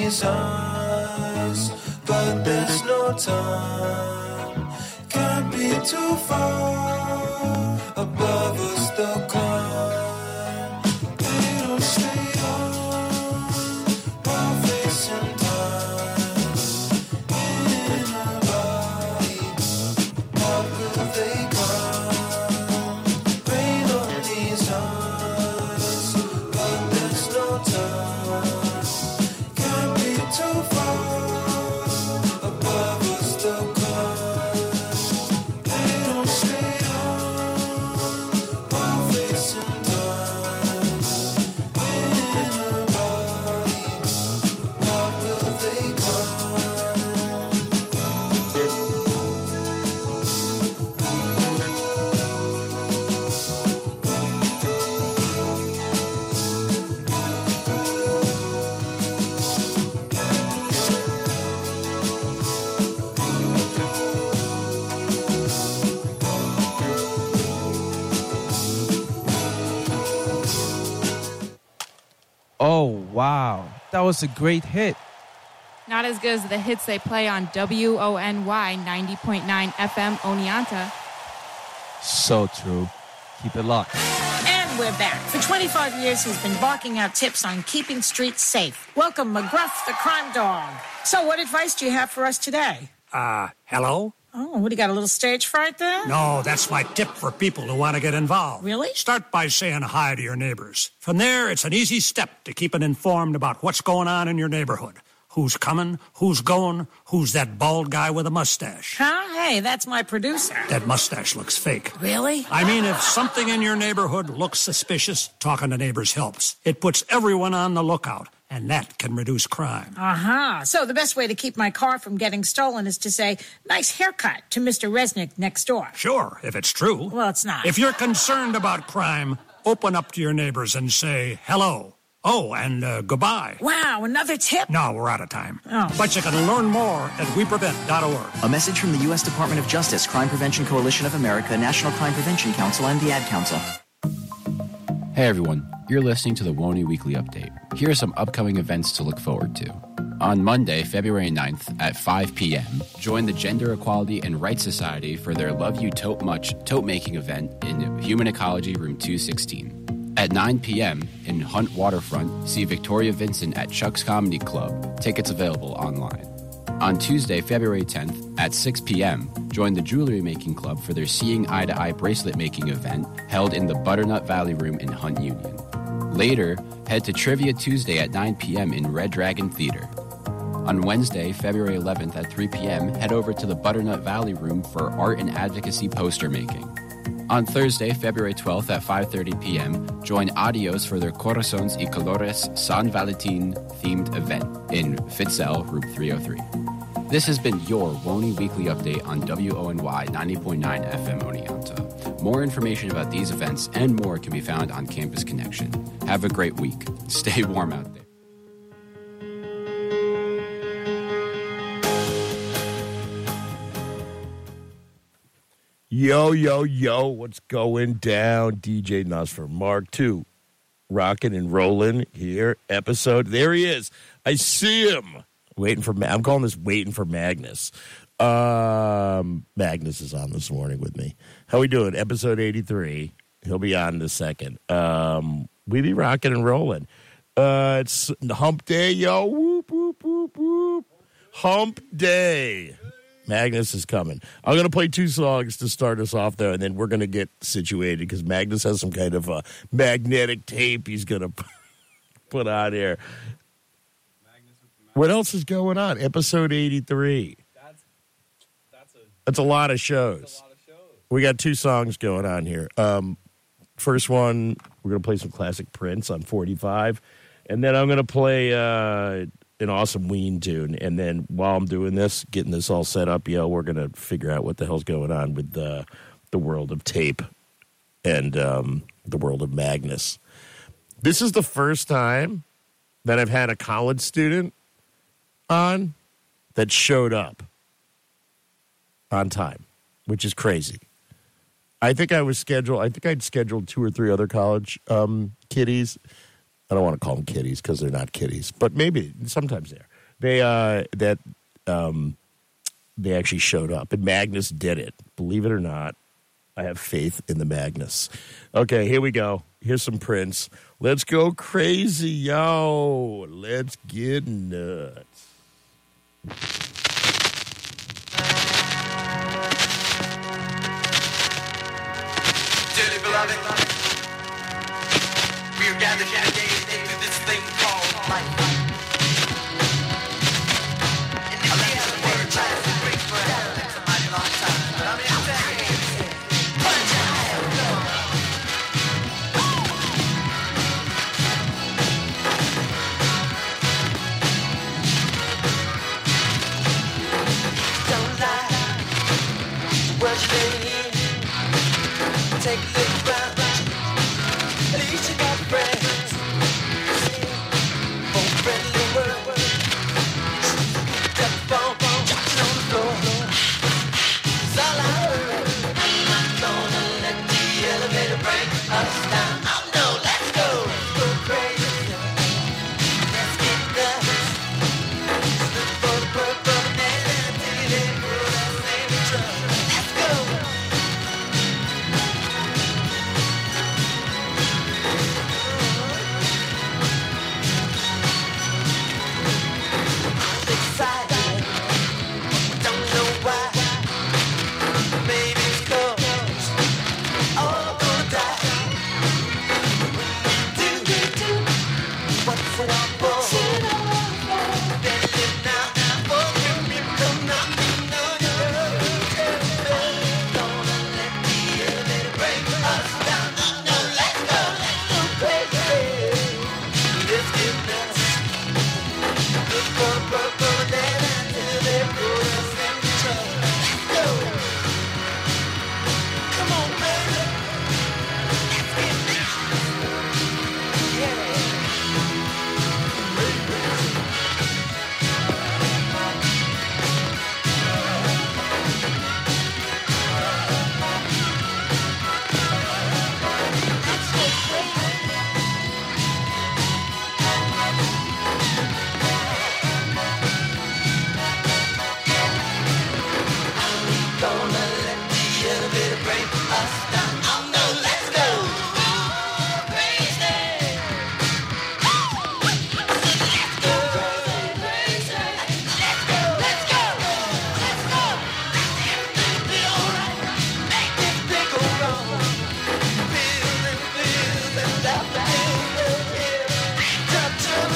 these eyes, but there's no time. Can't be too far above us, they'll climb. They don't stay on while facing time. In our bodies, what will they climb? Rain on these eyes, but there's no time. Can't be too far above us, they'll climb. They don't stay on while facing time. In our bodies, what will they climb? Oh, wow. That was a great hit. Not as good as the hits they play on WONY 90.9 FM Oneonta. So true. Keep it locked. And we're back. For 25 years, he's been barking out tips on keeping streets safe. Welcome, McGruff, the crime dog. So what advice do you have for us today? Hello? Oh, what, do you got a little stage fright there? No, that's my tip for people who want to get involved. Really? Start by saying hi to your neighbors. From there, it's an easy step to keeping informed about what's going on in your neighborhood. Who's coming, who's going, who's that bald guy with a mustache. Huh? Hey, that's my producer. That mustache looks fake. Really? I mean, if something in your neighborhood looks suspicious, talking to neighbors helps. It puts everyone on the lookout, and that can reduce crime. Uh-huh. So the best way to keep my car from getting stolen is to say, nice haircut to Mr. Resnick next door. Sure, if it's true. Well, it's not. If you're concerned about crime, open up to your neighbors and say hello. Oh, and goodbye. Wow, another tip? No, we're out of time. Oh. But you can learn more at weprevent.org. A message from the U.S. Department of Justice, Crime Prevention Coalition of America, National Crime Prevention Council, and the Ad Council. Hey everyone, you're listening to the WONY Weekly Update. Here are some upcoming events to look forward to. On Monday, February 9th at 5 p.m., join the Gender Equality and Rights Society for their Love You Tote Much tote-making event in Human Ecology Room 216. At 9 p.m. in Hunt Waterfront, see Victoria Vincent at Chuck's Comedy Club. Tickets available online. On Tuesday, February 10th at 6 p.m., join the Jewelry Making Club for their Seeing Eye to Eye bracelet making event held in the Butternut Valley Room in Hunt Union. Later, head to Trivia Tuesday at 9 p.m. in Red Dragon Theater. On Wednesday, February 11th at 3 p.m., head over to the Butternut Valley Room for art and advocacy poster making. On Thursday, February 12th at 5:30 p.m., join Adios for their Corazones y Colores San Valentin themed event in Fitzell, Room 303. This has been your WONY Weekly Update on WONY 90.9 FM Oneonta. More information about these events and more can be found on Campus Connection. Have a great week. Stay warm out there. Yo, yo, yo, what's going down? DJ Nuss for Mark II. Rocking and rolling here. Episode. There he is. I see him. I'm calling this Waiting for Magnus. Magnus is on this morning with me. How we doing? Episode 83. He'll be on in a second. We be rocking and rolling. It's hump day, yo. Whoop, whoop, whoop, whoop. Hump day. Magnus is coming. I'm going to play two songs to start us off there, and then we're going to get situated because Magnus has some kind of magnetic tape he's going to put on here. What else is going on? Episode 83. That's a lot of shows. We got two songs going on here. First one, we're going to play some classic Prince on 45, and then I'm going to play an awesome Ween tune. And then while I'm doing this, getting this all set up, we're going to figure out what the hell's going on with the world of tape and the world of Magnus. This is the first time that I've had a college student on that showed up on time, which is crazy. I think I'd scheduled 2 or 3 other college kiddies. I don't want to call them kiddies because they're not kiddies, but maybe sometimes they're. They actually showed up, and Magnus did it. Believe it or not, I have faith in the Magnus. Okay, here we go. Here's some Prince. Let's go crazy, yo. Let's get nuts. Dearly beloved, we are gathered here today into this thing called life. And this is a word trying to break for hell. It's a mighty long time, but I'm here to tell you. Punch out. Don't lie. What's your name? Take a look around. At least you got friends. Oh, friendly world. Step on, dropping on the floor. It's all I heard. I'm not gonna let the elevator break us down. Oh no, let's go. Go crazy. Let's get nuts. Look for the purple man until they put us in the trouble. Let's go. Excited, don't know why. Maybe it's 'cause all gonna die. Do what's it all for? Better live now, for you come knocking on your door. Gonna let the elevator break us down. Oh no, let's go crazy. Let's get nuts. Look for a purple land until they put us in trouble. Let's go. Come on, baby. Let's get nuts. Yeah. Let's go crazy. Gonna let the elevator break us down. Oh no, let's go. Crazy. Let's go crazy. Let's go. Let's go. Let's go. Everything be alright. Make this big go wrong. Feeling without the feeling. Touch him.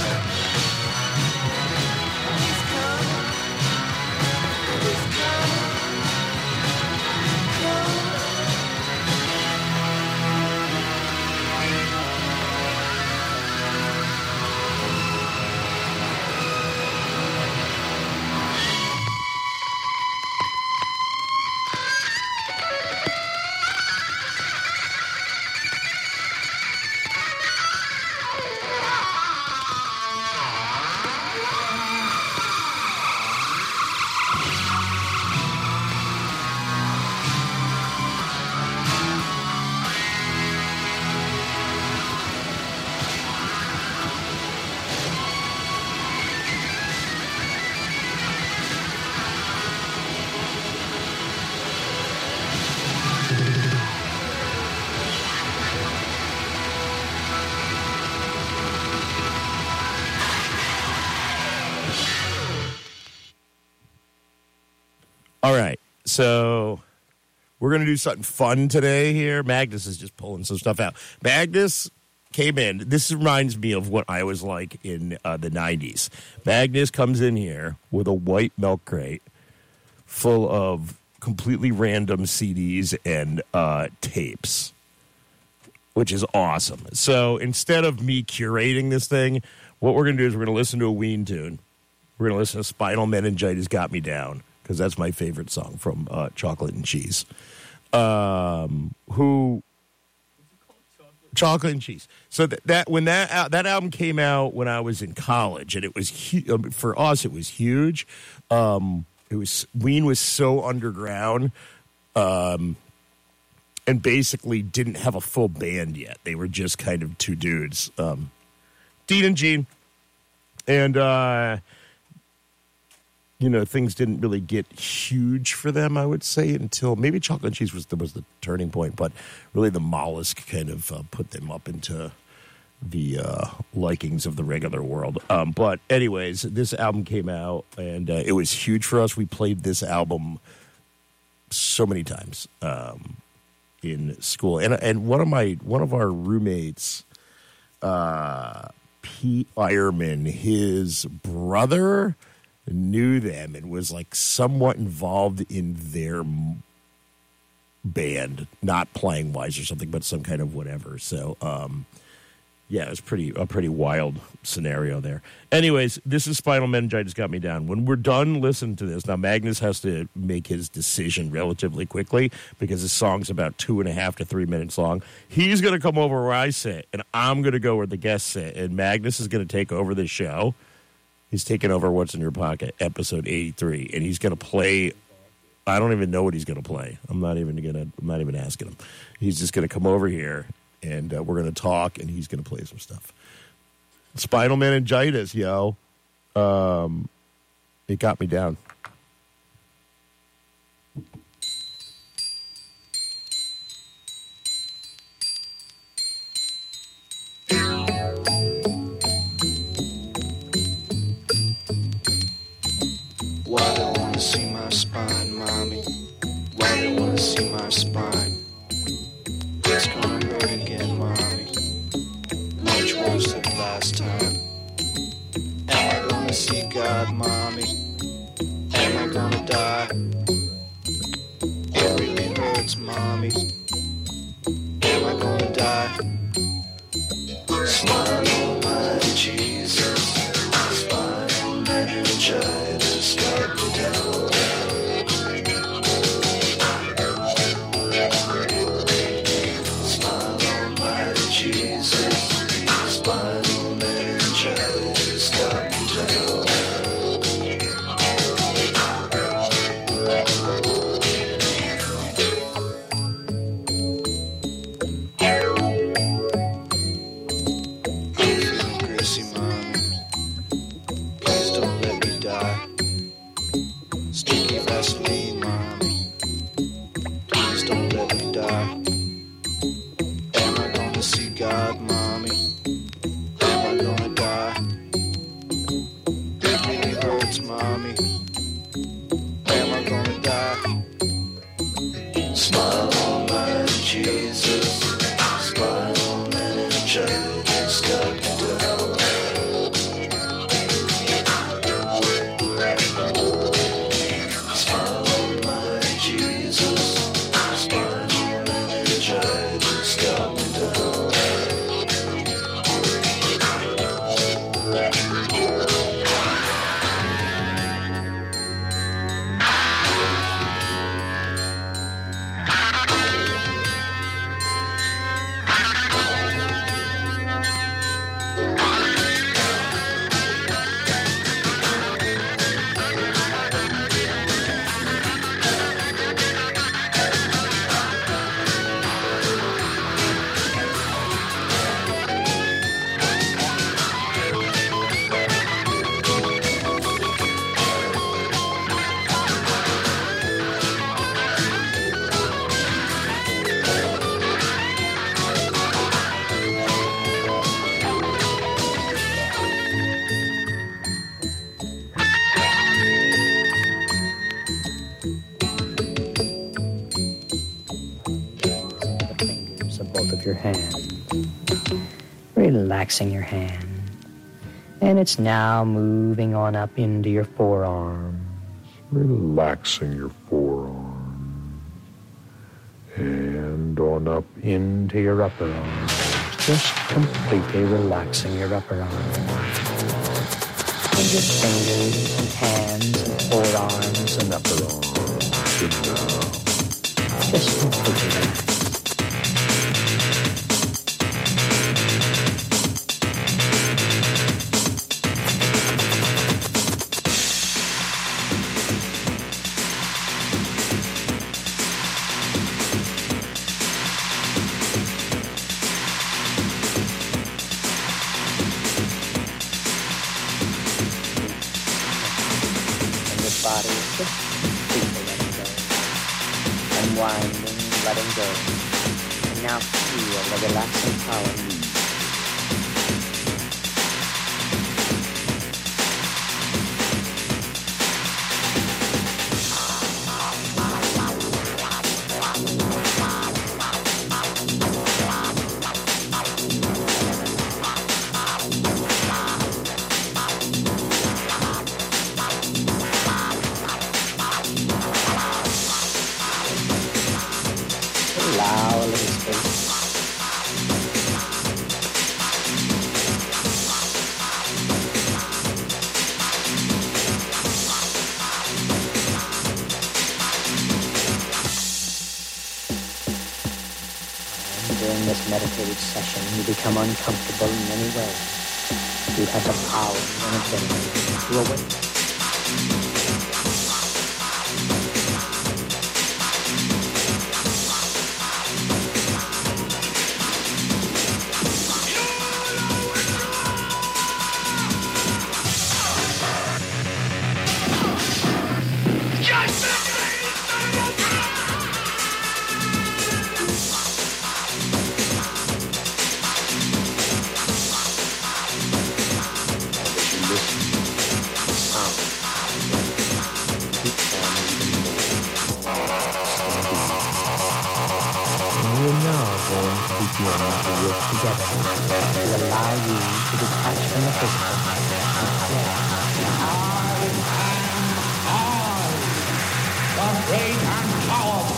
He's coming. He's coming. All right, so we're going to do something fun today here. Magnus is just pulling some stuff out. Magnus came in. This reminds me of what I was like in the 90s. Magnus comes in here with a white milk crate full of completely random CDs and tapes, which is awesome. So instead of me curating this thing, what we're going to do is we're going to listen to a Ween tune. We're going to listen to Spinal Meningitis Got Me Down, because that's my favorite song from Chocolate and Cheese. Chocolate and Cheese. So that when that album came out when I was in college, and it was for us, it was huge. Ween was so underground, and basically didn't have a full band yet. They were just kind of two dudes, Dean and Gene, and things didn't really get huge for them, I would say, until maybe Chocolate Cheese was the turning point, but really the Mollusk kind of put them up into the likings of the regular world. But anyways, this album came out, and it was huge for us. We played this album so many times in school, and one of our roommates, Pete Ironman, his brother knew them and was like somewhat involved in their band, not playing wise or something, but some kind of whatever. So, yeah, it was a pretty wild scenario there. Anyways, this is Spinal Meningitis Got Me Down. When we're done listening to this, now Magnus has to make his decision relatively quickly because his song's about 2.5 to 3 minutes long. He's going to come over where I sit, and I'm going to go where the guests sit, and Magnus is going to take over the show. He's taking over What's in Your Pocket, episode 83, and he's going to play. I don't even know what he's going to play. I'm not even asking him. He's just going to come over here, and we're going to talk, and he's going to play some stuff. Spinal Meningitis, yo. It got me down. Why they wanna see my spine, mommy? Why they wanna see my spine? It's gonna hurt again, mommy. Much worse than last time. Am I gonna see God, mommy? Am I gonna die? It really hurts, mommy. Am I gonna die? Smile, Almighty Jesus. Spinal meningitis got me down. Smile, Almighty Jesus. Spinal meningitis got me down. Gracie, mommy, please don't let me die. Sticky Vaseline, mommy, please don't let me die. Am I gonna see God, mommy? Am I gonna die? It really hurts, mommy. Am I gonna die? Smile, Almighty Jesus. Spinal meningitis got me down. Smile, Almighty Jesus. Spinal meningitis got me down. Fingers of both of your hands, relaxing your hand, and it's now moving on up into your forearm, Relaxing your forearm and on up into your upper arm, just completely relaxing your upper arm. And your fingers and hands and forearms and upper arm, just completely relaxed. body is just completely letting go. Unwinding, letting go. And now feel the relaxing power. Allow a little space. And during this meditative session, you become uncomfortable in any way. You have the power and ability to awaken. Together to allow you to detach from the physical the great and powerful.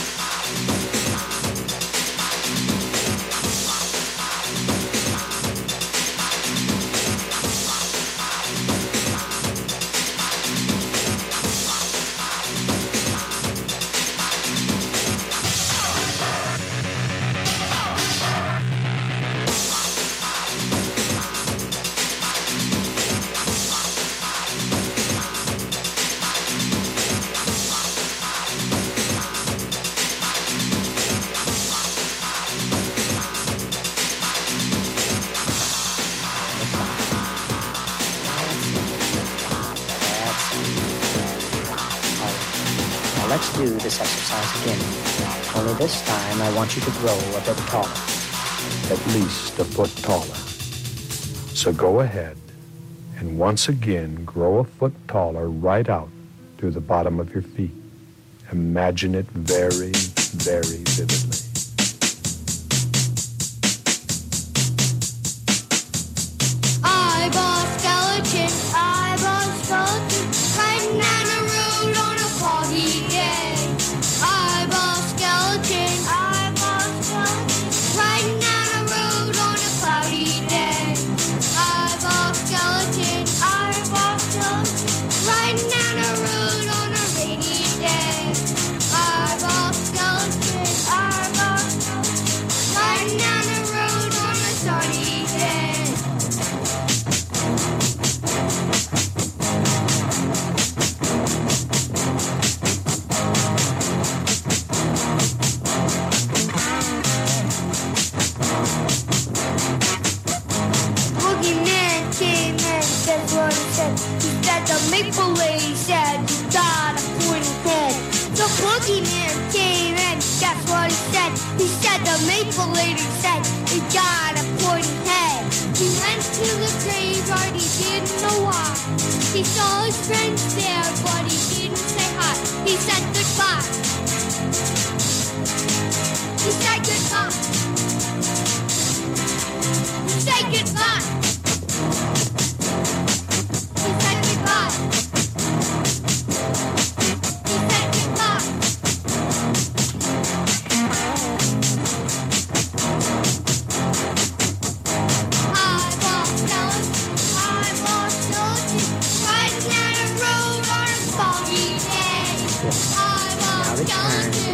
Let's do this exercise again. Only this time, I want you to grow a bit taller. At least a foot taller. So go ahead and once again grow a foot taller right out through the bottom of your feet. Imagine it very, very vividly. Eyeball skeleton, riding down the road on a foggy day. Eyeball skeleton, riding down the road on a cloudy day. Eyeball skeleton, riding down the road on a rainy day. Eyeball skeleton, riding down the road on a sunny day. Boogeyman came in, that's what he said. He said the maple lady said you got a pointy head. The boogeyman came in, that's what he said. He said the maple lady said you got a pointy head. He went to the graveyard, he didn't know why. He saw his friends there, but he didn't say hi. He said goodbye. He said goodbye. He said goodbye. He said goodbye. He said goodbye. Eyeball skeleton, riding down the road on a foggy day. Eyeball skeleton,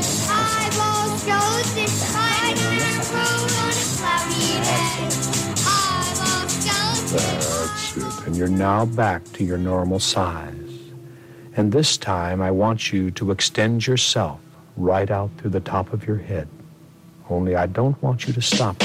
riding down the road on a cloudy day. Eyeball skeleton. That's it. And you're now back to your normal size. And this time, I want you to extend yourself right out through the top of your head. Only I don't want you to stop.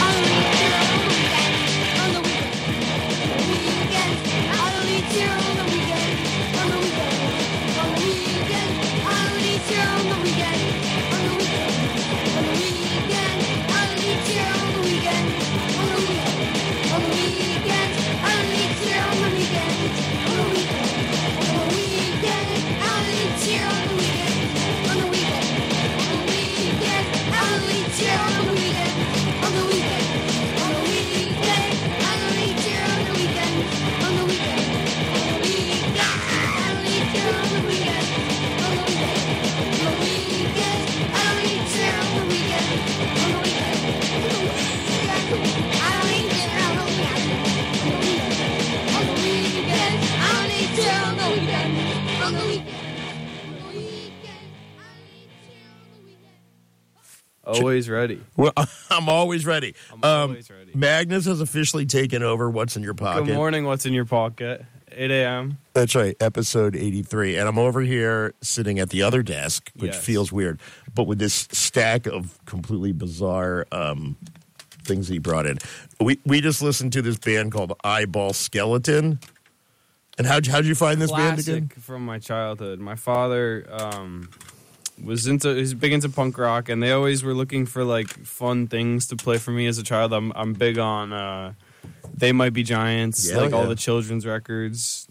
Always ready. Well, I'm always ready. I'm always ready. Magnus has officially taken over What's in Your Pocket. Good morning, What's in Your Pocket? 8 a.m. That's right, episode 83. And I'm over here sitting at the other desk, which Yes. feels weird, but with this stack of completely bizarre things that he brought in. We just listened to this band called Eyeball Skeleton. And how'd you find this band again? Classic from my childhood. My father was big into punk rock, and they always were looking for like fun things to play for me as a child. I'm big on They Might Be Giants, all the children's records.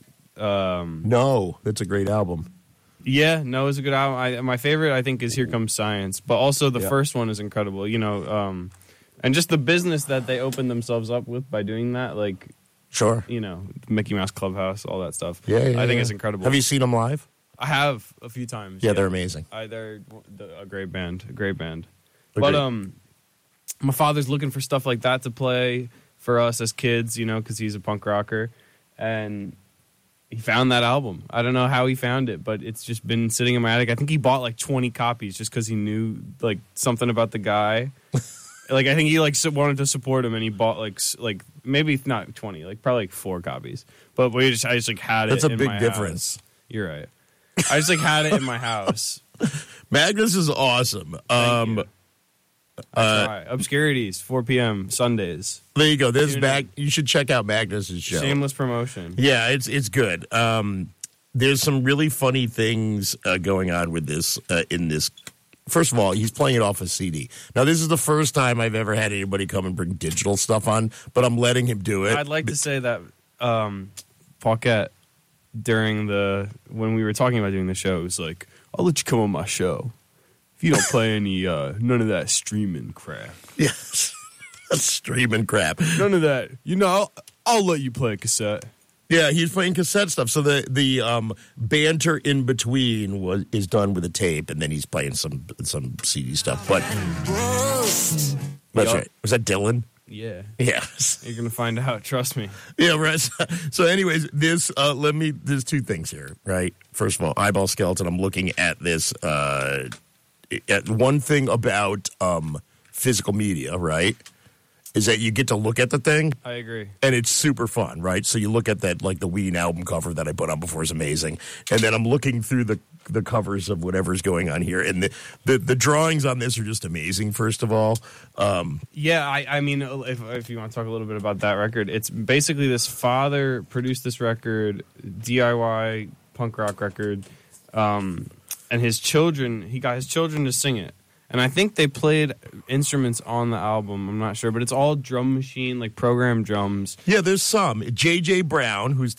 No, that's a great album. Yeah, no, it's a good album. My favorite, I think, is Here Comes Science, but also the first one is incredible. And just the business that they opened themselves up with by doing that, like. Sure. Mickey Mouse Clubhouse, all that stuff. Yeah, I think it's incredible. Have you seen them live? I have a few times. Yeah, they're amazing. They're a great band. Agreed. But my father's looking for stuff like that to play for us as kids, because he's a punk rocker. And he found that album. I don't know how he found it, but it's just been sitting in my attic. I think he bought like 20 copies just because he knew like something about the guy. I think he wanted to support him, and he bought like maybe not 20, probably 4 copies. But I just had it. That's a in big my difference. House. You're right. I just had it in my house. Magnus is awesome. Thank you. Right. Obscurities, 4 p.m. Sundays. There you go. You should check out Magnus's show. Shameless promotion. Yeah, it's good. There's some really funny things going on with this in this. First of all, he's playing it off a CD. Now, this is the first time I've ever had anybody come and bring digital stuff on, but I'm letting him do it. I'd like to say that Paquette, when we were talking about doing the show, was like, I'll let you come on my show if you don't play any, none of that streaming crap. Yes, that's streaming crap. None of that. I'll let you play a cassette. Yeah, he's playing cassette stuff. So the banter in between is done with a tape, and then he's playing some CD stuff. But that's right. Was that Dylan? Yeah. Yes. You're gonna find out. Trust me. Yeah. Right. So, anyways, there's 2 things here. Right. First of all, Eyeball Skeleton. I'm looking at this. At one thing about physical media, right, is that you get to look at the thing. I agree. And it's super fun, right? So you look at that, like the Ween album cover that I put on before is amazing. And then I'm looking through the covers of whatever's going on here. And the drawings on this are just amazing, first of all. Yeah, I mean, if you want to talk a little bit about that record, it's basically this father produced this record, DIY punk rock record, and he got his children to sing it. And I think they played instruments on the album. I'm not sure, but it's all drum machine, like programmed drums. Yeah, there's some. J.J. Brown, who's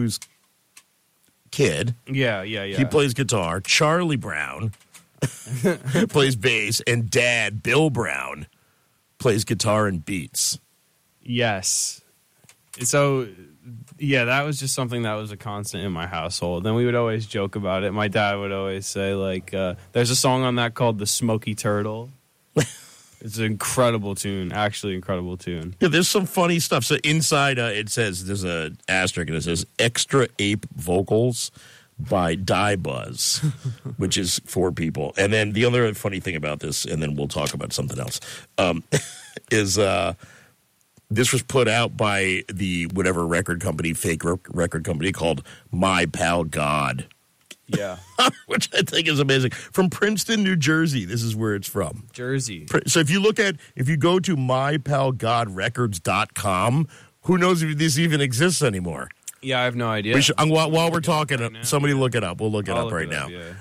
kid. Yeah. He plays guitar. Charlie Brown plays bass, and Dad, Bill Brown, plays guitar and beats. Yes. So, yeah, that was just something that was a constant in my household. And we would always joke about it. My dad would always say, there's a song on that called The Smoky Turtle. It's an incredible tune, actually incredible tune. Yeah, there's some funny stuff. So inside it says, there's an asterisk, and it says, Extra Ape Vocals by Die Buzz, which is 4 people. And then the other funny thing about this, and then we'll talk about something else, is this was put out by the whatever record company, fake record company called My Pal God. Yeah. Which I think is amazing. From Princeton, New Jersey. This is where it's from. Jersey. So if you go to mypalgodrecords.com, who knows if this even exists anymore? Yeah, I have no idea. While we're talking, somebody look it up. We'll look it up right now. Yeah.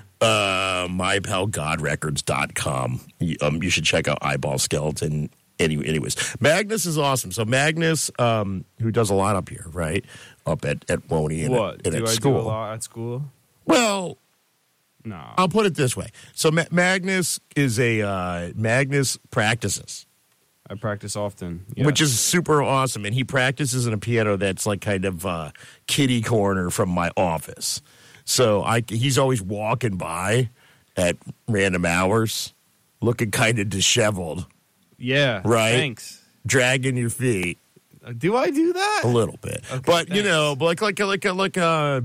Mypalgodrecords.com. You should check out Eyeball Skeleton. Anyways, Magnus is awesome. So Magnus, who does a lot up here, right? Up at Woney and at school. Do a lot at school? Well, no. I'll put it this way. So Magnus Magnus practices. I practice often. Yes. Which is super awesome. And he practices in a piano that's like kind of kitty corner from my office. So he's always walking by at random hours looking kind of disheveled. Yeah. Right? Thanks. Dragging your feet. Do I do that? A little bit. Okay, but, thanks. like a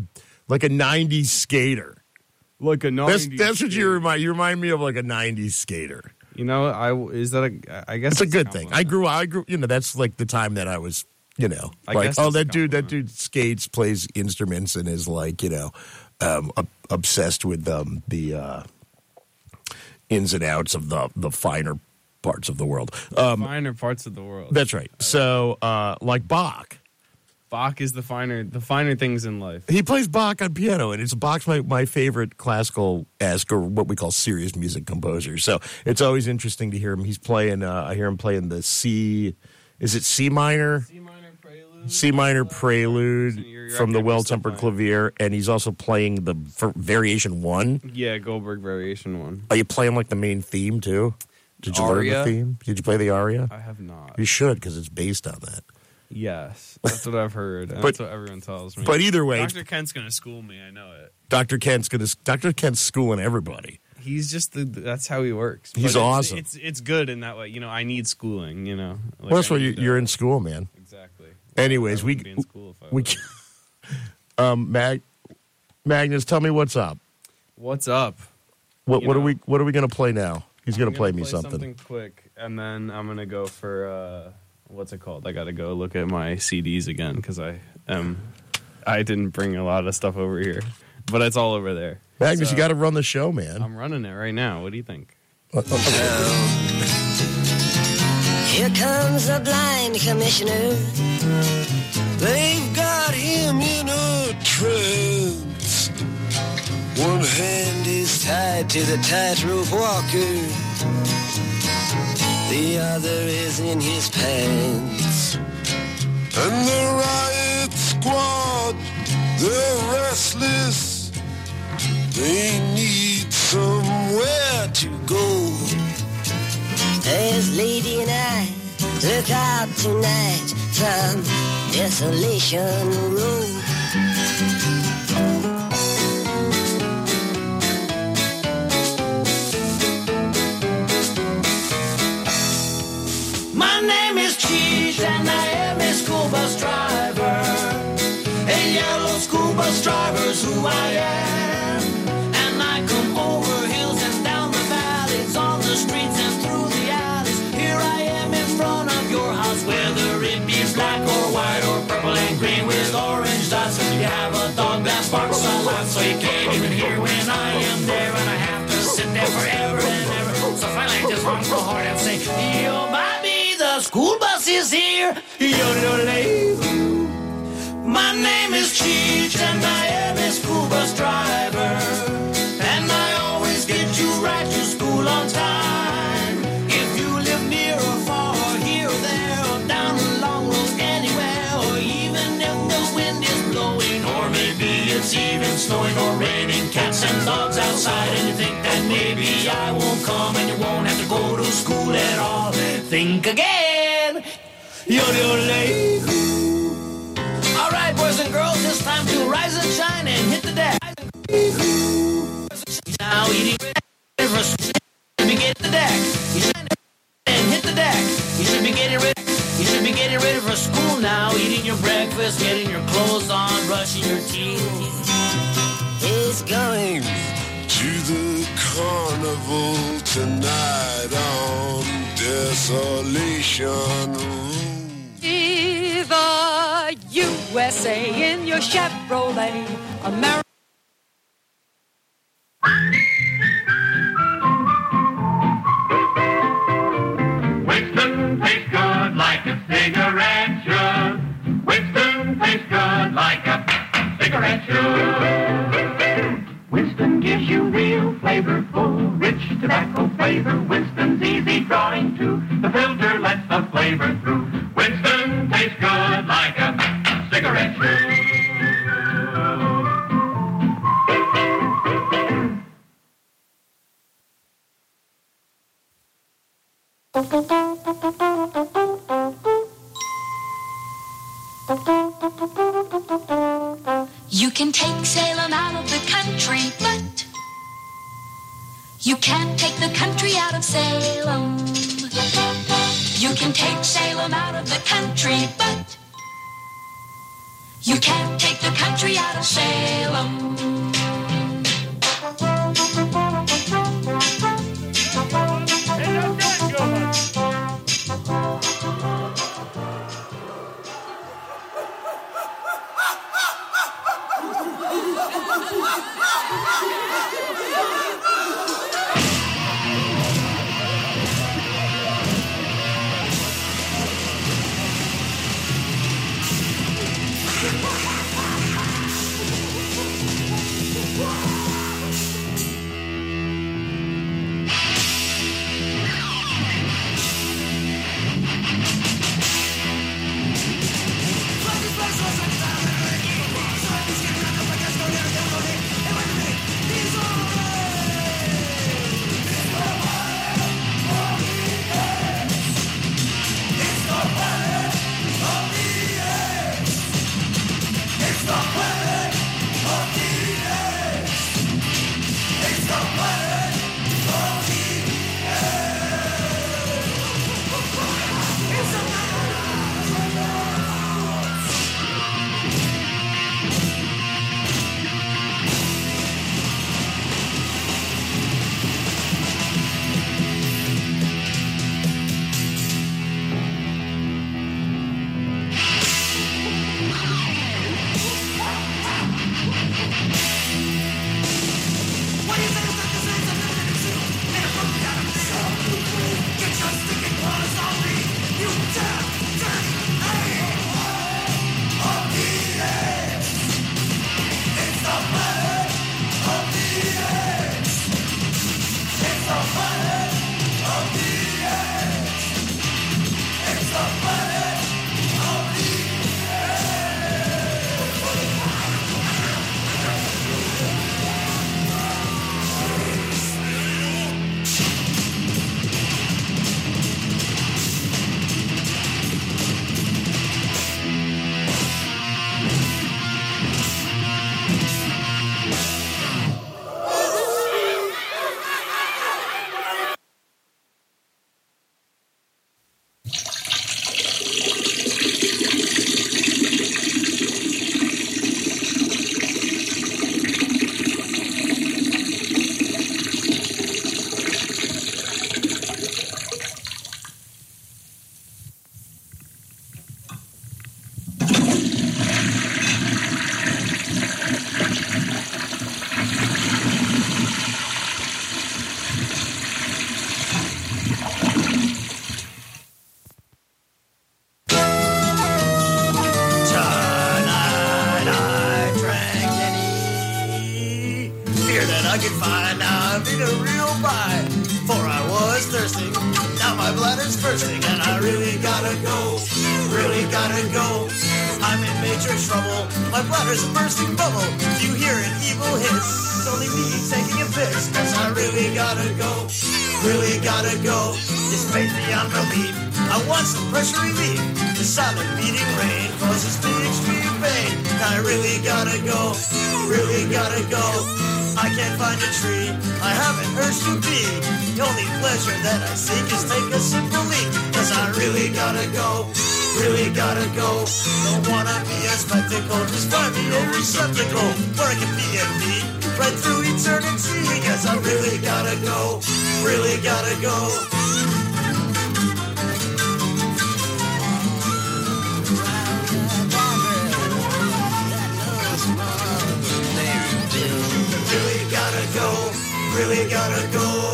90s skater. Like a 90s That's what you remind me of, like a 90s skater. You know, I guess it's a good thing. I grew. You know, that's like the time that I was. You know, like, oh, that dude skates, plays instruments, and is like, you know, obsessed with the ins and outs of the finer parts of the world. Finer parts of the world. That's right. So, like Bach. Bach is the finer things in life. He plays Bach on piano, and Bach's my favorite classical-esque, or what we call serious music composer. So it's always interesting to hear him. He's playing. I hear him playing the C. Is it C minor? C minor prelude from the Well-Tempered Clavier, and he's also playing the Variation 1. Yeah, Goldberg Variation 1. Are you playing like the main theme too? Did you learn the theme? Did you play the aria? I have not. You should, because it's based on that. Yes, that's what I've heard. And that's what everyone tells me. But either way, Dr. Kent's going to school me. I know it. Dr. Kent's schooling everybody. He's just that's how he works. He's awesome. It's good in that way. You know, I need schooling. You know, like, well, that's why you're in school, man. Exactly. Anyways, Magnus, tell me what's up. What's up? What are we going to play now? He's going to play me something quick, and then I'm going to go for what's it called? I got to go look at my CDs again because I didn't bring a lot of stuff over here, but it's all over there. Magnus, you got to run the show, man. I'm running it right now. What do you think? Here comes the blind commissioner. They've got him in a trance. One hand is tied to the tightrope walker. The other is in his pants. And the riot squad, they're restless. They need somewhere to go. As Lady and I look out tonight from Desolation Road. My name is Cheech and I am a school bus driver. A yellow school bus driver's who I am. And I come over hills and down the valleys, on the streets and through the alleys. Here I am in front of your house, whether it be black or white or purple and green with orange dots. And you have a dog that barks so loud so you can't even hear when I am there. And I have to sit there forever and ever. So finally I just honk so hard and say, yo, Bobby, the school bus is here. Yo-do-do-lay-hoo. My name is Cheech and I am a school bus driver. And I always get you right to school on time. If you live near or far or here or there or down a long road anywhere, or even if the wind is blowing, or maybe it's even snowing or raining, cats and dogs outside, and you think that maybe I won't come and you won't have to go to school at all, think again. Yo-do-lay-hoo. All right, boys and girls, it's time to rise and shine and hit the deck. Now eating breakfast, you should be getting the deck. You shine and hit the deck. You should be getting ready. You should be getting ready for school now. Eating your breakfast, getting your clothes on, brushing your teeth. It's going to the carnival tonight on Desolation Road. Viva USA in your Chevrolet. America. Winston tastes good like a cigarette should. Winston tastes good like a cigarette should. Winston gives you real flavorful, rich tobacco flavor. Winston's easy drawing too. The filter lets the flavor through. Winston tastes good like a cigarette should. You can take Salem out of the country, but you can't take the country out of Salem. You can take Salem out of the country, but you can't take the country out of Salem. Hey, I could find. Now I need a real pie, for I was thirsty. Now my bladder's bursting, and I really gotta go. Really gotta go. I'm in major trouble. My bladder's a bursting bubble. You hear an evil hiss. It's only me taking a piss, 'cause I really gotta go. Really gotta go. It's pain beyond belief. I want some pressure relief. The silent beating rain causes me extreme pain. I really gotta go. Really gotta go. I can't find a tree. I have an urge to pee. The only pleasure that I seek is take a simple leak. 'Cause I really gotta go. Really gotta go. Don't wanna be a spectacle. Just find me a receptacle where I can be and be right through eternity. 'Cause I really gotta go. Really gotta go. Really gotta go. Really gotta go.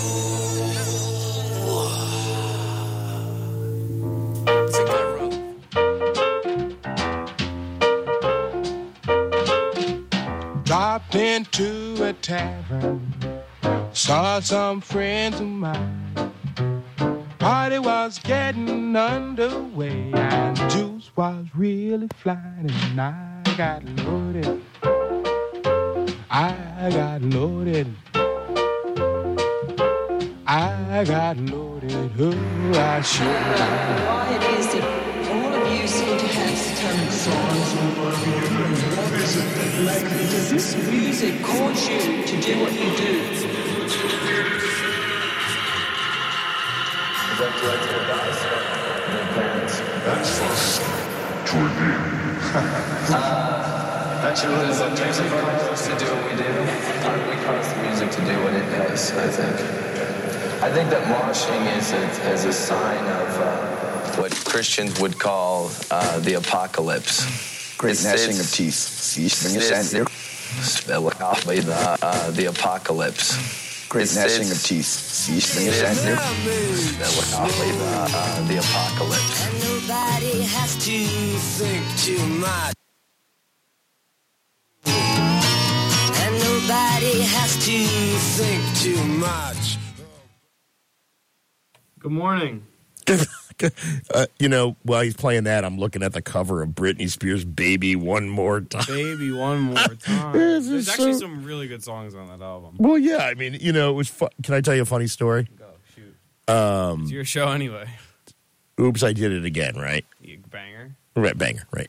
Dropped into a tavern, saw some friends of mine. Party was getting underway, and juice was really flying, and I got loaded. I got loaded. I got loaded. Oh, I should have. Why it is that all of you seem to have some songs. Does this music cause you to do what you do? That's fun. Actually, what is it? Music causes us to do what we do. We cause the music to do what it does, I think. I think that moshing is a sign of what Christians would call the apocalypse. Great gnashing of teeth. The apocalypse. Great gnashing of teeth. The apocalypse. And nobody has to think too much. And nobody has to think too much. Good morning. While he's playing that, I'm looking at the cover of Britney Spears' Baby One More Time. Baby One More Time. There's actually some really good songs on that album. Well, yeah, I mean, it was fun. Can I tell you a funny story? Go, shoot. It's your show anyway. Oops, I did it again, right? Banger. Right, banger, right.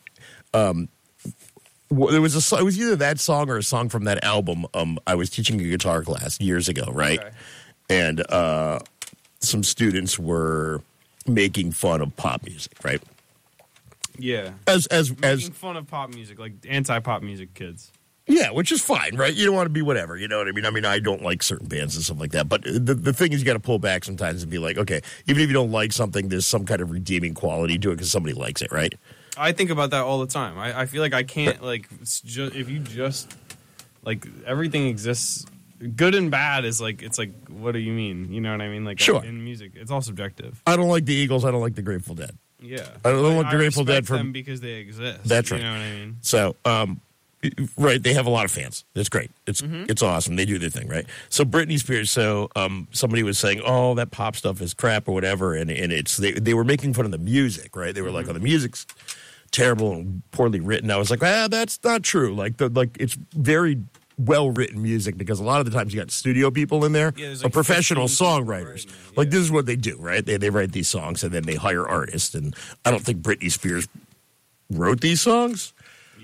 There was it was either that song or a song from that album. I was teaching a guitar class years ago, right? Okay. And some students were making fun of pop music, right? Yeah. As making fun of pop music, like anti-pop music kids. Yeah, which is fine, right? You don't want to be whatever, you know what I mean? I mean, I don't like certain bands and stuff like that, but the thing is you got to pull back sometimes and be like, okay, even if you don't like something, there's some kind of redeeming quality to it because somebody likes it, right? I think about that all the time. I feel like I can't, like, if you just, like, everything exists. Good and bad is like, it's like, what do you mean? You know what I mean? Like, sure. In music, it's all subjective. I don't like the Eagles. I don't like the Grateful Dead. Yeah. I don't like the Grateful Dead them because they exist. That's right. You know what I mean? So, right, they have a lot of fans. It's great. It's awesome. They do their thing, right? So Britney Spears. So somebody was saying, "Oh, that pop stuff is crap" or whatever, and it's they were making fun of the music, right? They were like, "Oh, the music's terrible and poorly written." I was like, that's not true. Like it's very well written music because a lot of the times you got studio people in there, or professional songwriters. Like this is what they do, right? They write these songs and then they hire artists. And I don't think Britney Spears wrote these songs.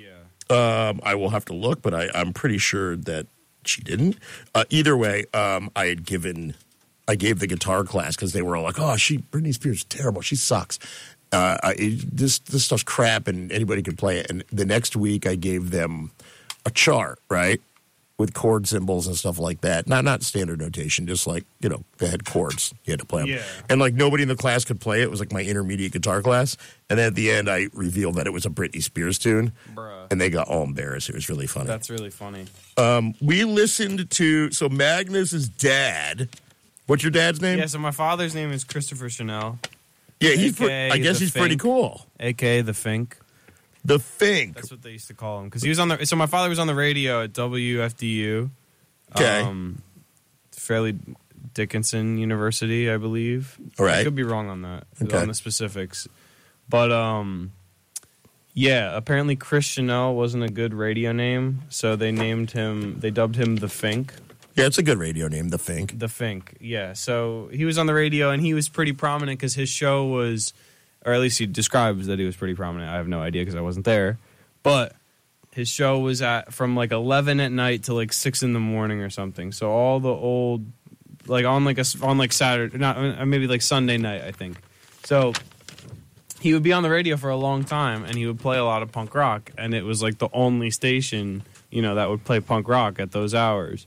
I will have to look, but I'm pretty sure that she didn't. Either way, I gave the guitar class because they were all like, "Oh, Britney Spears is terrible. She sucks. This stuff's crap, and anybody can play it." And the next week, I gave them a chart, right, with chord symbols and stuff like that. Not standard notation, just like they had chords. You had to play them, yeah. And like nobody in the class could play it. It was like my intermediate guitar class. And then at the end, I revealed that it was a Britney Spears tune. Bruh. And they got all embarrassed. It was really funny. That's really funny. We listened to Magnus's dad. What's your dad's name? Yeah, so my father's name is Christopher Chanel. Yeah, I guess he's pretty cool. A.K.A. the Fink. The Fink. That's what they used to call him. Because he was on so my father was on the radio at WFDU Okay. Fairleigh Dickinson University, I believe. All right. I could be wrong on that, Okay. on the specifics. But, yeah, apparently Chris Chanel wasn't a good radio name, so they dubbed him The Fink. Yeah, it's a good radio name, The Fink. The Fink, yeah. So he was on the radio, and he was pretty prominent because his show was, or at least he describes that he was pretty prominent. I have no idea because I wasn't there. But his show was from like 11 at night to like 6 in the morning or something. So all the old, like on Saturday, maybe like Sunday night, I think. So he would be on the radio for a long time, and he would play a lot of punk rock, and it was like the only station, that would play punk rock at those hours.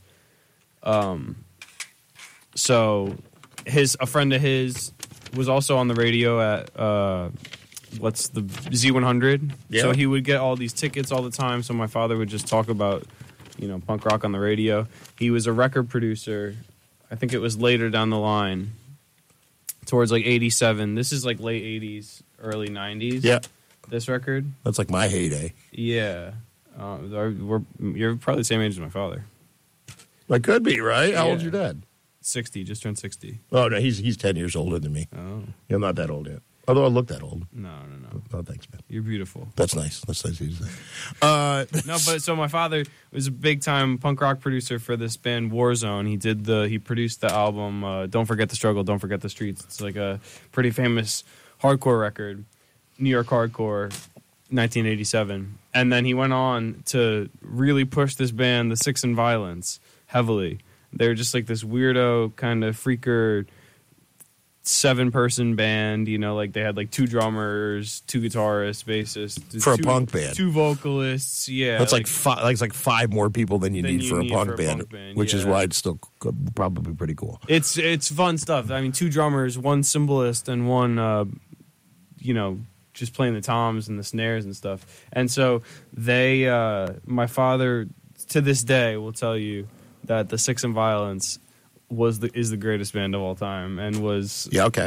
So a friend of his was also on the radio at what's the Z100. Yeah. So he would get all these tickets all the time. So my father would just talk about punk rock on the radio. He was a record producer. I think it was later down the line, towards like 87. This is like late 80s, early 90s. Yeah. This record. That's like my heyday. Yeah. You're probably the same age as my father. I could be, right? How old's your dad? 60, just turned 60. Oh, no, he's 10 years older than me. Oh. Yeah, I'm not that old yet. Although I look that old. No. Oh, thanks, man. You're beautiful. That's nice. That's nice of you to say. No, but so my father was a big-time punk rock producer for this band Warzone. He produced the album Don't Forget the Struggle, Don't Forget the Streets. It's like a pretty famous hardcore record, New York hardcore, 1987. And then he went on to really push this band, the Six and Violence, heavily. They were just like this weirdo kind of freaker 7-person band, like they had like 2 drummers, 2 guitarists, bassists. For a punk band. 2 vocalists, yeah. That's like 5 more people than you need for a punk band, which is why it's still probably pretty cool. It's fun stuff. I mean, 2 drummers, 1 cymbalist, and 1, just playing the toms and the snares and stuff. And so my father, to this day, will tell you that the Six and Violence is the greatest band of all time, and was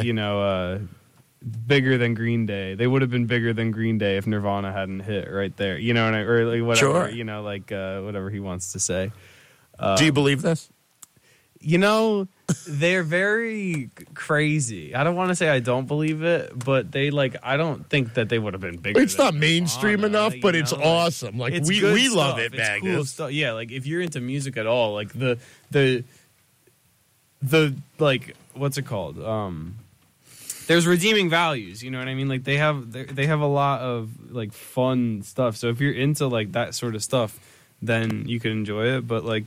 bigger than Green Day. They would have been bigger than Green Day if Nirvana hadn't hit right there. Or like whatever. Sure. Whatever he wants to say. Do you believe this? They're very crazy. I don't want to say I don't believe it, but I don't think that they would have been bigger. It's not mainstream enough, but it's awesome. Like it's we stuff. love it, it's Magnus. Cool stuff. Yeah, like if you're into music at all, like the like what's it called? There's redeeming values. You know what I mean? Like they have a lot of like fun stuff. So if you're into like that sort of stuff, then you can enjoy it. But like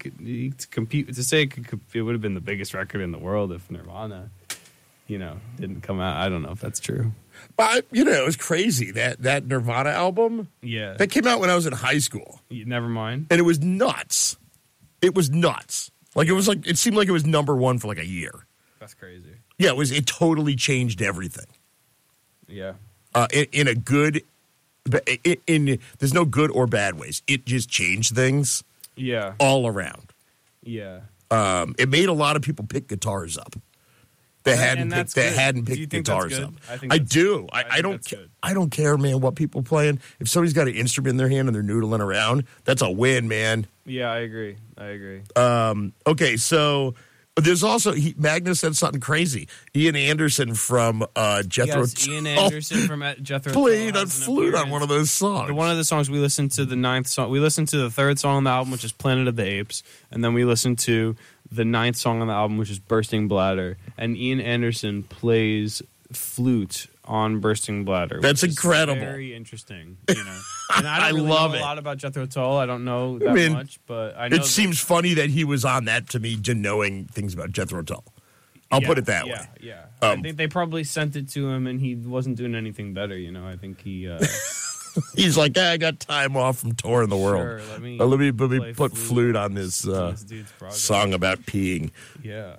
it would have been the biggest record in the world if Nirvana, didn't come out. I don't know if that's true. But it was crazy that Nirvana album. Yeah, that came out when I was in high school. Never mind. And it was nuts. It was nuts. It seemed like it was number 1 for like a year. That's crazy. Yeah, it totally changed everything. Yeah. In a good. There's no good or bad ways. It just changed things. Yeah. All around. Yeah. It made a lot of people pick guitars up. That hadn't picked guitars up. I do. I don't care, man, what people playing. If somebody's got an instrument in their hand and they're noodling around, that's a win, man. Yeah, I agree. Okay, so there's also Magnus said something crazy. Ian Anderson from Jethro Tull. Ian Anderson from Jethro Tull played on flute on one of those songs. One of the songs we listened to the 9th song. We listened to the 3rd song on the album, which is Planet of the Apes, and then we listened to the 9th song on the album, which is Bursting Bladder. And Ian Anderson plays flute on Bursting Bladder. That's incredible. Very interesting. And I don't really love know it. a lot about Jethro Tull. I don't know that much, but I know it seems funny that he was on that to me, to knowing things about Jethro Tull. I'll put it that way. Yeah. I think they probably sent it to him, and he wasn't doing anything better. I think he. He's like, I got time off from touring the world. Sure, let me put flute on this song about peeing. Yeah.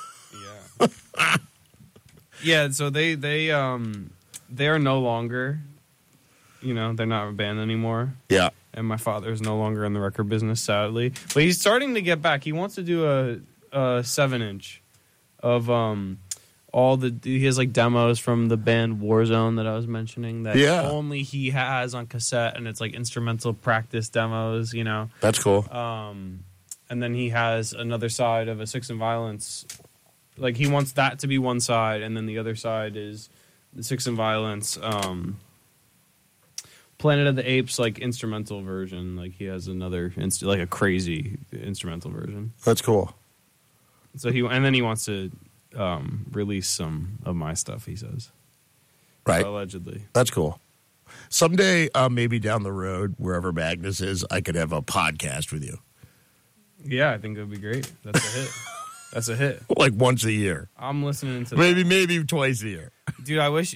Yeah. So they are no longer. They're not a band anymore. Yeah. And my father is no longer in the record business, sadly. But he's starting to get back. He wants to do a 7-inch of he has like demos from the band Warzone that I was mentioning that only he has on cassette, and it's like instrumental practice demos, That's cool. and then he has another side of a Six and Violence. Like he wants that to be one side, and then the other side is the Six and Violence Planet of the Apes like instrumental version. Like he has another like a crazy instrumental version. That's cool. So he wants to release some of my stuff. He says, right? Allegedly. That's cool. Someday, maybe down the road, wherever Magnus is, I could have a podcast with you. Yeah, I think it would be great. That's a hit. That's a hit. Like once a year. I'm listening to maybe twice a year. Dude, I wish,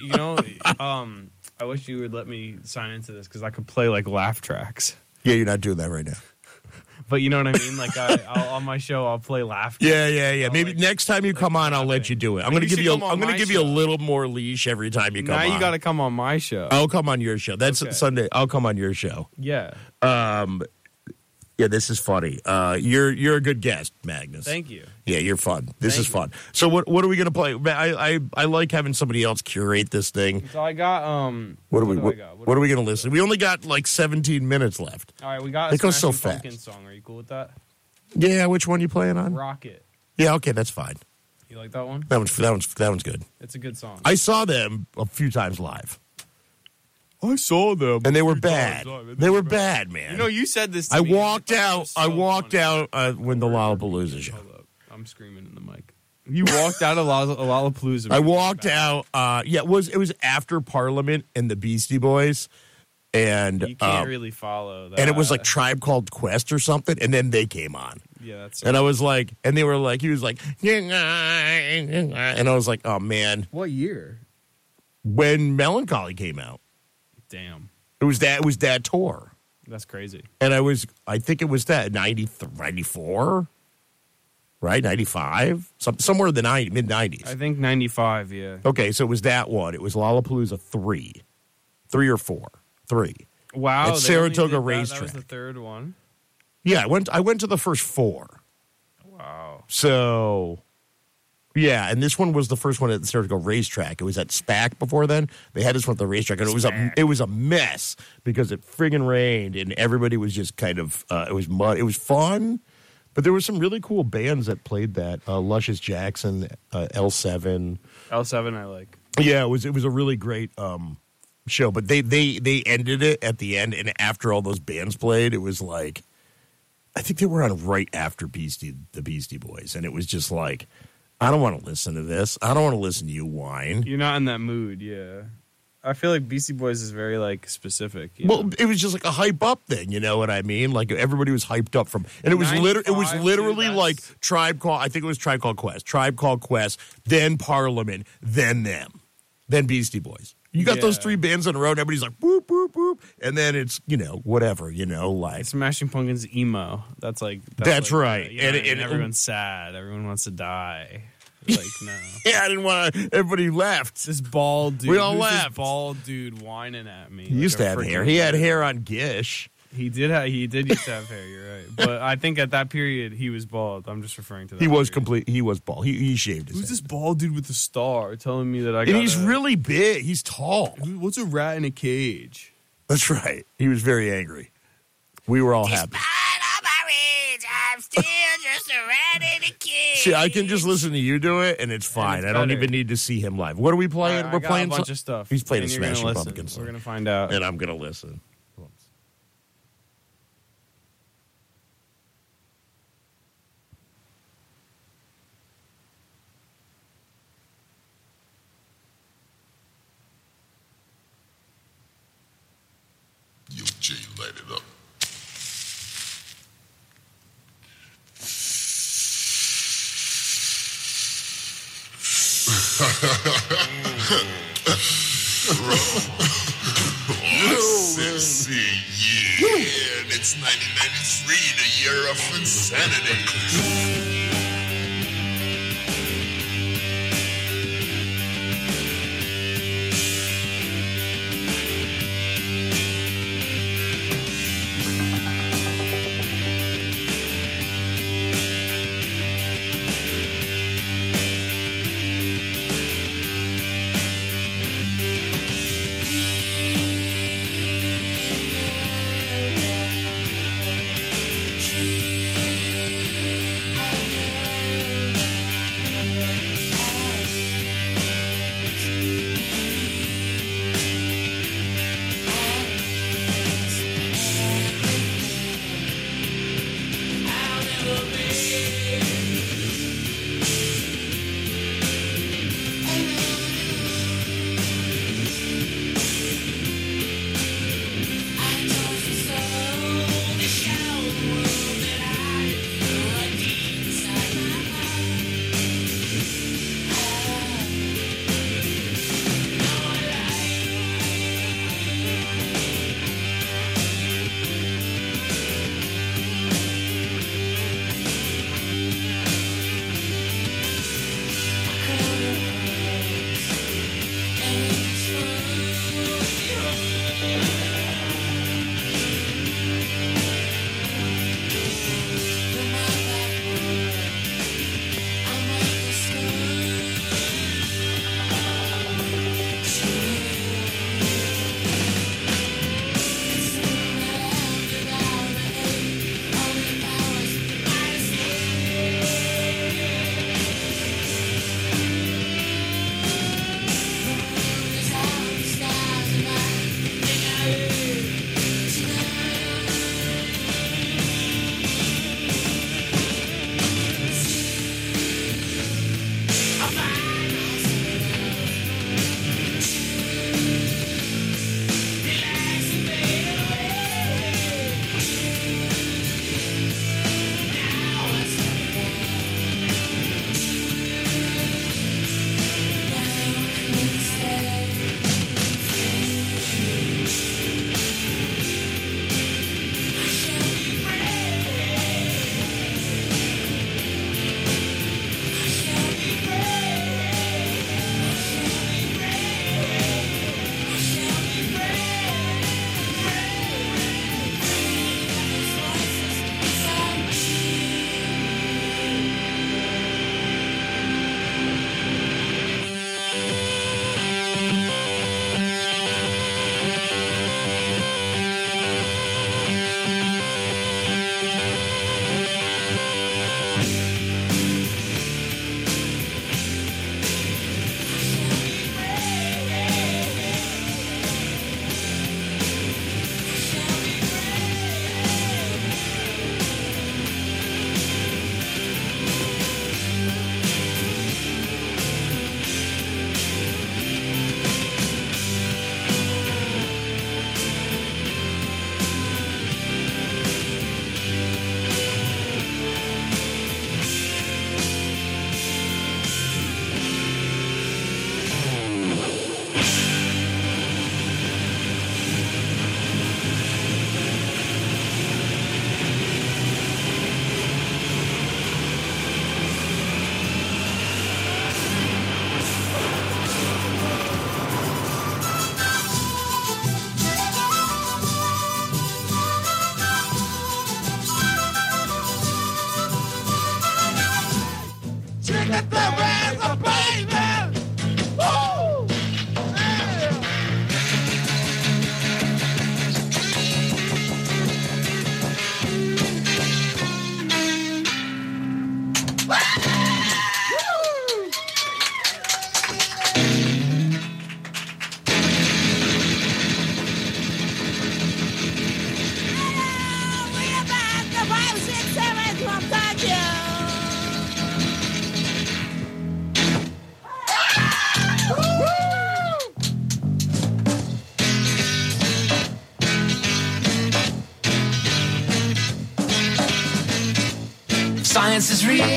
I wish you would let me sign into this because I could play like laugh tracks. Yeah, you're not doing that right now. But you know what I mean? Like I'll on my show, I'll play laugh. Yeah. Maybe next time you come on, I'll let you do it. I'm going to give you. I'm going to give you a little more leash every time you come on. Now you got to come on my show. I'll come on your show. That's Okay. Sunday. I'll come on your show. Yeah. Yeah, this is funny. You're a good guest, Magnus. Thank you. Yeah, you're fun. This is fun. So what are we going to play? I like having somebody else curate this thing. So I got What are we going to listen? We only got like 17 minutes left. All right, we got a It goes so Smashing fast. Pumpkins song. Are you cool with that? Yeah, which one you playing on? Rocket. Yeah, okay, that's fine. You like that one? That one's good. It's a good song. I saw them a few times live. I saw them, and they were bad. They were bad, man. You know, you said this to I me. walked out. I walked out when the Lollapalooza show. I'm screaming in the mic. You walked out of Lollapalooza. I walked out. It was after Parliament and the Beastie Boys, and You can't really follow that. and it was like Tribe Called Quest or something, and then they came on. Yeah, that's. And I was like, and they were like, he was like, and I was like, oh man. What year? When Melancholy came out. Damn. It was that tour. That's crazy. And I think it was that 94, right? 95, somewhere in the mid 90s. I think 95. Yeah. Okay, so it was that one. It was Lollapalooza 3 or 4, 3. Wow. At Saratoga That Racetrack. was the third one. Yeah, I went to the first 4. Wow. So, yeah, and this one was the first one at the Saratoga Racetrack. It was at SPAC before then. They had this one at the racetrack, and it was a mess because it friggin' rained, and everybody was just kind of it was mud. It was fun, but there were some really cool bands that played that. Luscious Jackson, L7. L7, I like. Yeah, it was a really great show, but they ended it at the end, and after all those bands played, it was like, I think they were on right after the Beastie Boys, and it was just like, I don't want to listen to this. I don't want to listen to you whine. You're not in that mood, yeah. I feel like Beastie Boys is very like specific. Well, it was just like a hype up thing, you know what I mean? Like everybody was hyped up from, and it was literally like Tribe Called Quest, then Parliament, then them, then Beastie Boys. You got those 3 bands on the road, and everybody's like, boop, boop, boop. And then it's, whatever, like. Smashing Pumpkins emo. That's right. And everyone's sad. Everyone wants to die. Like, no. Yeah, I didn't want to. Everybody left. This bald dude. We all Who's left. This bald dude whining at me. He used to have hair. He had hair on Gish. He did used to have hair, you're right. But I think at that period, he was bald. I'm just referring to that. He was bald. He shaved his Who's head. this bald dude with the star telling me that I got And he's really big. He's tall. What's a rat in a cage? That's right. He was very angry. We were all happy. I'm still just a rat in a cage. See, I can just listen to you do it, and it's fine. I don't even need to see him live. What are we playing? We're playing a bunch of stuff. He's playing a And you're gonna Smashing listen. Pumpkins song. We're going to find out. And I'm going to listen. Yo, Jay, light it up. Yeah, and it's 1993, the year of insanity. Science is real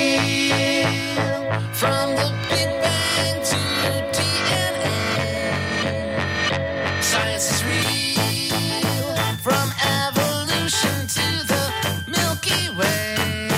from the Big Bang to DNA. Science is real from evolution to the Milky Way.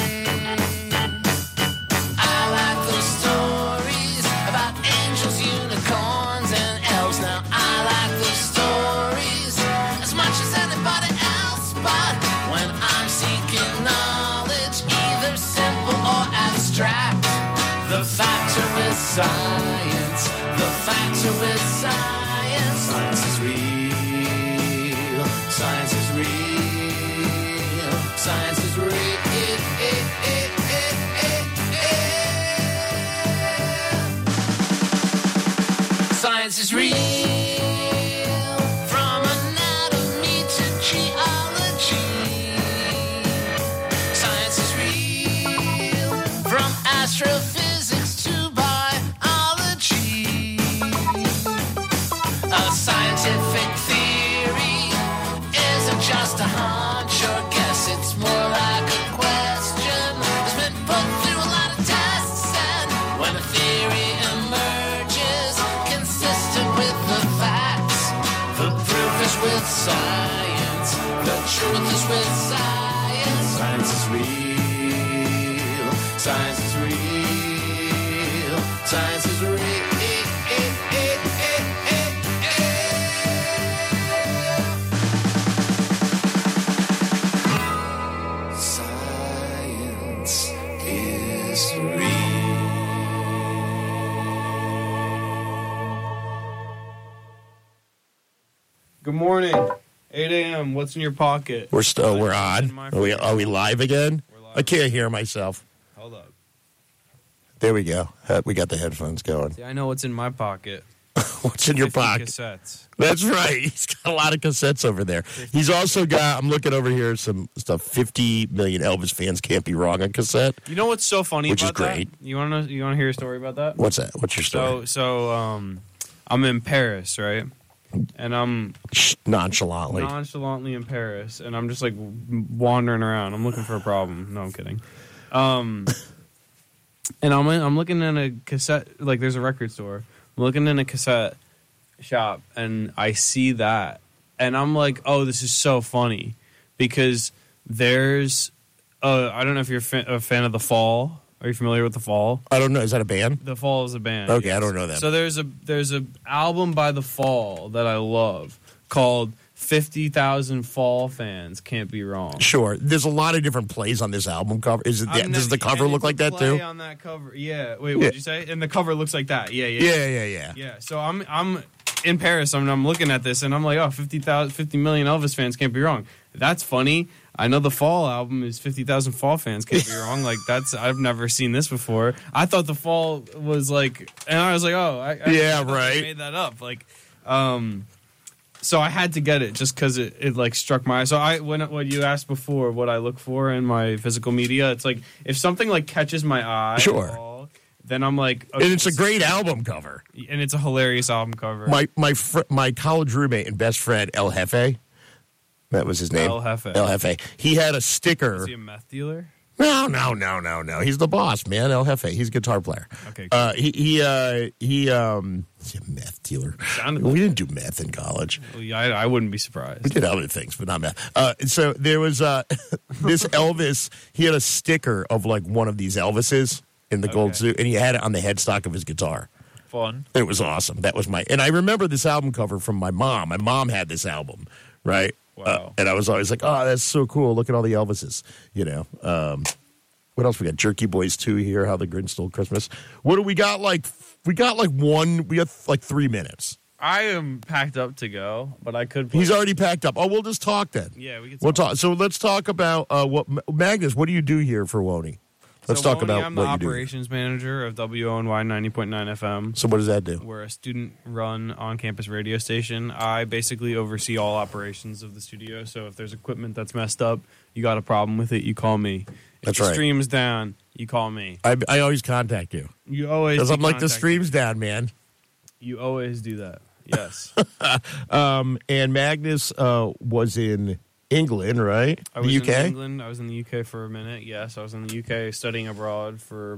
I like those stories about angels, unicorns, and elves. Now I like those stories as much as anybody else, but when I'm seeking knowledge, either simple or abstract, the factor is science. The factor is science. Science is real. Science is real. Science is real. Science is real. From anatomy to geology. Science is real. From astrophysics to biology. A scientific theory isn't just a hunch or guess. It's more like a question that's been put through a lot of tests. And when a theory emerges consistent with the facts, the proof is with science. The truth is with science. Science is real. Science is real. Science is real. Science is real. Good morning. 8 a.m. What's in your pocket? We're on. Are we live again? I can't hear myself. Hold up. There we go. We got the headphones going. See, I know what's in my pocket. What's in your 50 pocket? Cassettes. That's right. He's got a lot of cassettes over there. He's also got, I'm looking over here, some stuff, 50 million Elvis fans can't be wrong on cassette. You know what's so funny Which about is great. that? You want to hear a story about that? What's that? What's your story? So I'm in Paris, right? And I'm nonchalantly in Paris, and I'm just like wandering around. I'm looking for a problem. No, I'm kidding. And I'm looking in a cassette, like there's a record store. I'm looking in a cassette shop, and I see that, and I'm like, oh, this is so funny because there's I don't know if you're a fan of The Fall. Are you familiar with The Fall? I don't know. Is that a band? The Fall is a band. Okay, yes. I don't know that. So there's a album by The Fall that I love called 50,000 Fall Fans Can't Be Wrong. Sure. There's a lot of different plays on this album cover. Does the cover look like that too? On that cover, yeah. Wait, what did you say? And the cover looks like that. Yeah. Yeah. So I'm in Paris. I'm looking at this, and I'm like, oh, 50 million Elvis fans can't be wrong. That's funny. I know the Fall album is 50,000 Fall fans can't be wrong. Like I've never seen this before. I thought the Fall was like, and I was like, oh, I made that up. Like, so I had to get it just because it like struck my eye. So when you asked before what I look for in my physical media, it's like if something like catches my eye, sure. Then I'm like, okay, and it's a great album cover, and it's a hilarious album cover. My college roommate and best friend El Jefe. That was his name. El Jefe. El Jefe. He had a sticker. Is he a meth dealer? No. He's the boss, man. El Jefe. He's a guitar player. Okay. Cool. He's a meth dealer. We didn't do meth in college. Well, yeah, I wouldn't be surprised. We did other things, but not meth. So there was this Elvis. He had a sticker of like one of these Elvises in the gold suit, and he had it on the headstock of his guitar. Fun. It was awesome. That was and I remember this album cover from my mom. My mom had this album, right? Wow. And I was always like, oh, that's so cool. Look at all the Elvises, you know. What else we got? Jerky Boys 2 here, How the Grinch Stole Christmas. What do we got? We got 3 minutes. I am packed up to go, but I could. He's already packed up. Oh, we'll just talk then. Yeah, we can talk. We'll talk. So let's talk about Magnus, what do you do here for Woney? Let's talk about I'm what the you do. operations manager of WONY 90.9 FM. So what does that do? We're a student-run on-campus radio station. I basically oversee all operations of the studio. So if there's equipment that's messed up, you got a problem with it, you call me. That's the right. stream's down, you call me. I always contact you. You always Because do I'm like, the contact stream's down, man. You always do that. Yes. And Magnus was in England, right? I was the UK? in England. I was in the UK for a minute. Yes, I was in the UK studying abroad for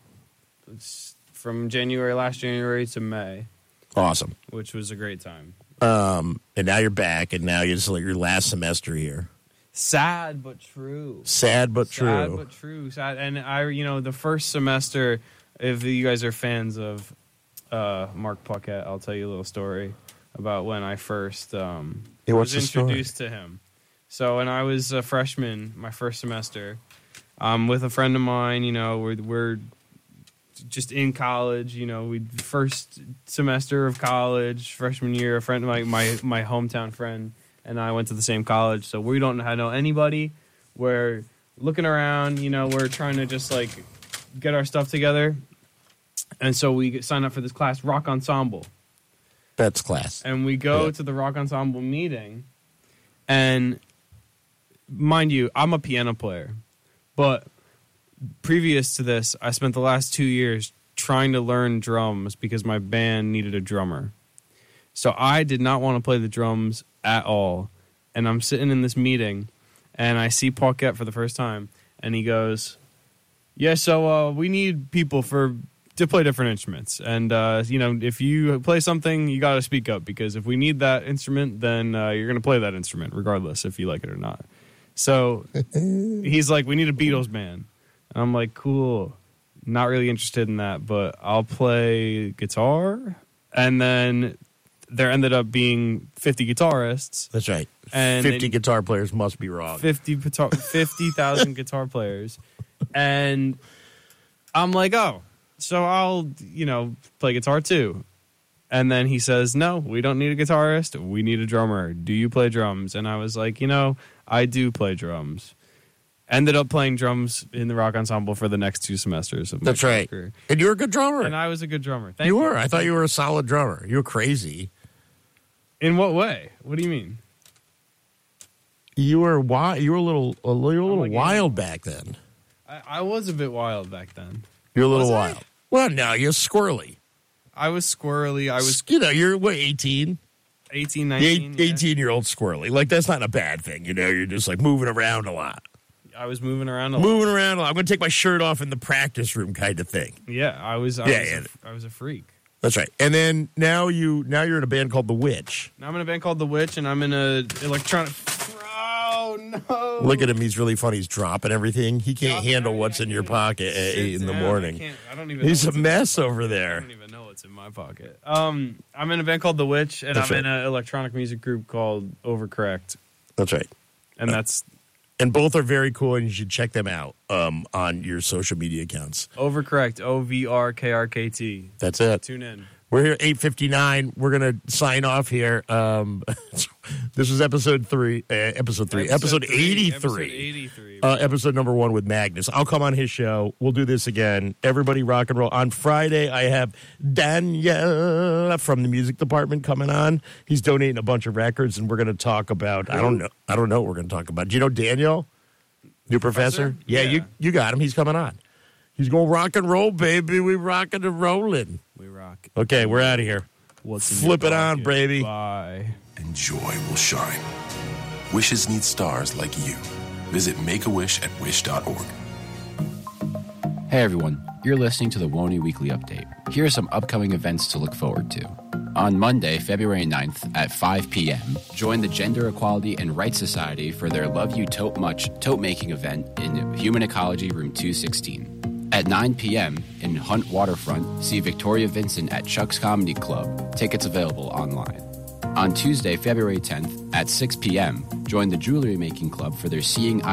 from last January to May. Awesome. Which was a great time. And now you're back, and now it's like your last semester here. Sad but true. Sad but true. Sad but true. Sad. And the first semester, if you guys are fans of Mark Puckett, I'll tell you a little story about when I first was introduced to him. So when I was a freshman, my first semester, with a friend of mine, we're just in college, first semester of college, freshman year, a friend, my hometown friend, and I went to the same college, so we don't know anybody. We're looking around, we're trying to just like get our stuff together, and so we sign up for this class, Rock Ensemble. That's class. And we go to the Rock Ensemble meeting, and mind you, I'm a piano player, but previous to this, I spent the last 2 years trying to learn drums because my band needed a drummer. So I did not want to play the drums at all. And I'm sitting in this meeting, and I see Paquette for the first time, and he goes, "Yeah, so we need people to play different instruments. And, if you play something, you got to speak up, because if we need that instrument, then you're going to play that instrument regardless if you like it or not." So he's like, "We need a Beatles band." And I'm like, cool. Not really interested in that, but I'll play guitar. And then there ended up being 50 guitarists. That's right. And 50 guitar players must be wrong. 50,000 guitar players. And I'm like, oh, so I'll, play guitar too. And then he says, "No, we don't need a guitarist. We need a drummer. Do you play drums?" And I was like, I do play drums. Ended up playing drums in the Rock Ensemble for the next 2 semesters of my That's right. career. And you were a good drummer. And I was a good drummer. Thank you were. I thought you were a solid drummer. You were crazy. In what way? What do you mean? You were wild. You were a little wild back then. I was a bit wild back then. You're a little wild. Well, no, you're squirrely. I was squirrely. I was. You're what, 18? 18, 19. 18-year-old squirrely. Like, that's not a bad thing. You're just like moving around a lot. I was moving around a lot. Moving around a lot. I'm going to take my shirt off in the practice room kind of thing. Yeah, I was a freak. That's right. And then now you're in a band called The Witch. Now I'm in a band called The Witch, and I'm in a electronic. Oh no! Look at him. He's really funny. He's dropping everything. He can't handle what's in your pocket at 8 in the morning. I don't even. He's a mess over there. I don't even know what's in my pocket. I'm in a band called The Witch, and I'm in an electronic music group called Overcorrect. That's right. And that's. And both are very cool, and you should check them out on your social media accounts. Overcorrect, OVRKRKT. That's it. Tune in. We're here at 8:59. We're going to sign off here. This is episode 83. Episode 83. Episode number 1 with Magnus. I'll come on his show. We'll do this again. Everybody rock and roll. On Friday, I have Daniel from the music department coming on. He's donating a bunch of records, and we're going to talk about, I don't know what we're going to talk about. Do you know Daniel? New professor? Yeah. You got him. He's coming on. He's going rock and roll, baby. We rocking and rolling. We rock. Okay, we're out of here. Flip it on, baby. Bye. And joy will shine. Wishes need stars like you. Visit Make-A-Wish at wish.org. Hey everyone, you're listening to the WONY Weekly Update. Here are some upcoming events to look forward to. On Monday, February 9th at 5 p.m., join the Gender Equality and Rights Society for their Love You Tote Much tote-making event in Human Ecology Room 216. At 9 p.m. in Hunt Waterfront, see Victoria Vincent at Chuck's Comedy Club. Tickets available online. On Tuesday, February 10th at 6 p.m., join the Jewelry Making Club for their Seeing